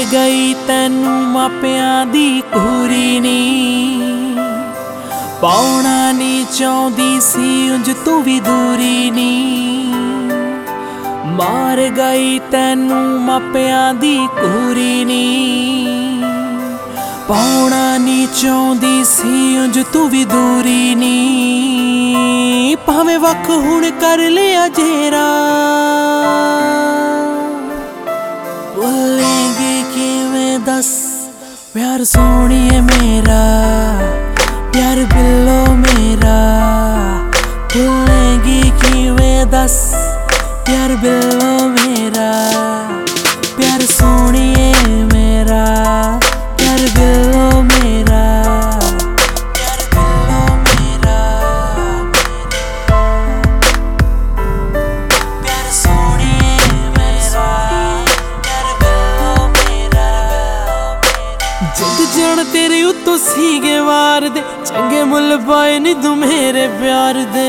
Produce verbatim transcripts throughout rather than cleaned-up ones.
गई तैनू मापियां दी घूरी नी पाउणा नी चाहुंदी सी उंज तू भी दूरी नी मार गई तैनू मापियां दी घूरी नी पाउणा नी चाहुंदी सी उंज तू भी दूरी नी भावें वख हुण कर लिया जेरा बोलेंगे किवें दस प्यार सोहणिए मेरा प्यार बिल्लो मेरा बोलेंगे किवें दस प्यार बिल्लो मेरा प्यार सोहणिए मेरा प्यार बिल्लो मेरा प्यार बिल्लो मेरा प्यार सोहणिए मेरा प्यार बिल्लो मेरा जिद जान तेरे उत्तों सीगे वार दे चंगे मुल पाए नी तू मेरे प्यार दे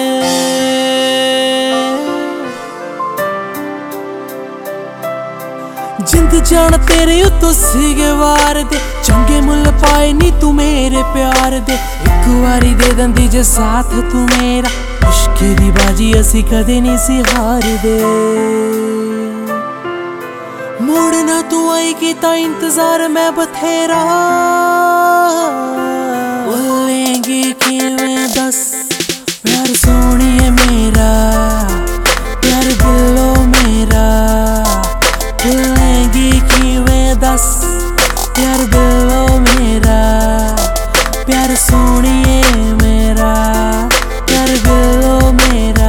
जिंद जान तेरे उत्तों सीगे वार दे चंगे मुल पाए नी तू मेरे प्यार दे एक वारी दे दंदी जे साथ तू मेरा इश्क दी बाजी असी कदे नी सी हार दे मोड़ना तू आई कीता इंतजार मैं बथेरा बोलेंगे किवें दस प्यार सोहणिए मेरा प्यार बिल्लो मेरा बोलेंगे किवें दस प्यार बिल्लो मेरा प्यार सोहणिए मेरा प्यार बिल्लो मेरा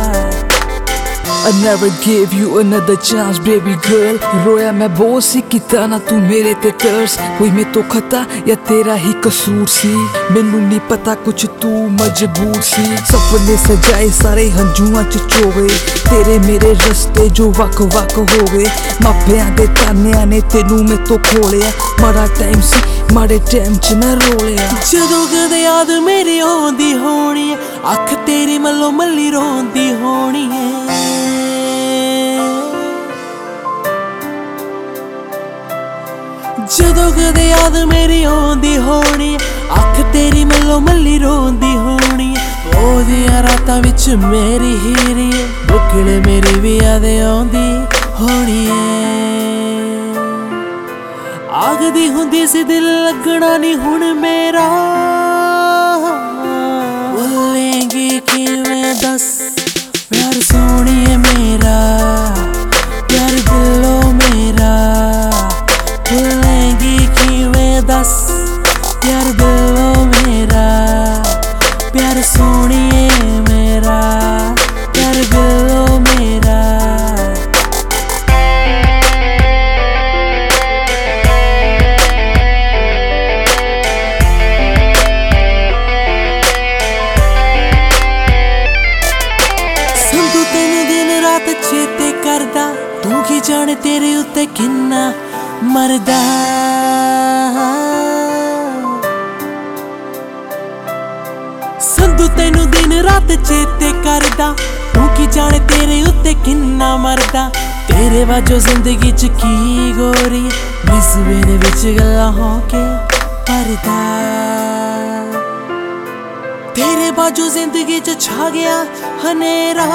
I never gave you another chance baby girl रोया मैं बहुत सी किता ना तू मेरे ते तरस कोई मैं तो खता या तेरा ही कसूर सी मैनू नहीं पता कुछ तू मजबूर सी सपने सजाए सारे हंजुआं च चोवे तेरे मेरे रस्ते जो वक वक हो गए मापियां दे तानियां ने तेनू मैं तो खोलिया माड़ा टाइम सी माड़े टाइम च ना रोलिया जदों कदे याद मेरी आउंदी होनी है अख तेरी मल्लो मल्ली रोंदी होनी है जदों कदे याद मेरी आउंदी होनी अख तेरी मल्लो मल्ली रोंदी होनी ओदियां रातां विच मेरी हीरी बुकड़े मेरी भी याद आउंदी होनी आखदी हुंदी सी दिल लगना नी हुण मेरा बोलेंगे किवें दस प्यार सोहणिए मेरा प्यार बिल्लो मेरा बोलेंगे किवें दस प्यार बिल्लो मेरा प्यार सोहणिए मेरा प्यार बिल्लो मेरा संधू तेनू दिन रात चेते करदा तू की जाने तेरे उत्ते किन्ना मरदा संधू तेनू दिन रात चेते करदा तू की जाने तेरे उत्ते किन्ना मरदा तेरे वाजो जिंदगी च की गोरी बिस्वे दे विच गल्लां हो के परदा तेरे बाजू जिंदगी च छा गया हनेरा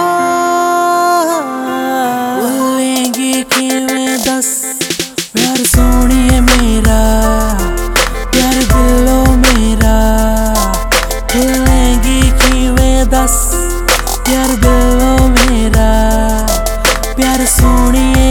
बोलेंगे किवें दस प्यार सोहणिए मेरा प्यार बिल्लो मेरा बोलेंगे किवें दस प्यार बिल्लो मेरा प्यार सोहणिए